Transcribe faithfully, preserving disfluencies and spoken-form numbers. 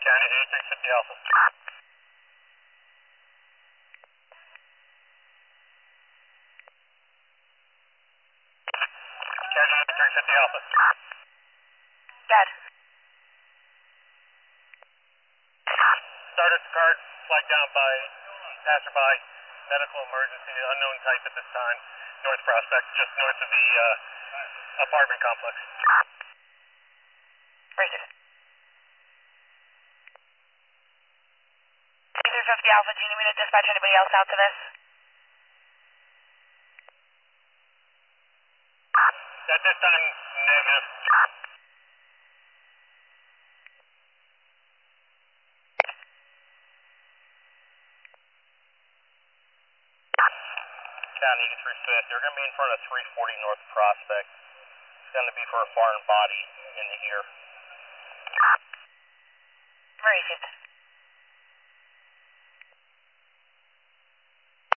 County eighty-three fifty Alpha. County eighty-three fifty Alpha. Dead. Started card, flagged down by passerby, medical emergency, unknown type at this time, North Prospect, just north of the uh, apartment complex. Received. eighty-three fifty Alpha, do you need me to dispatch anybody else out to this? At this time, negative. County eighty-three fifty, they're going to be in front of three forty North Prospect. It's going to be for a foreign body in the ear. Received.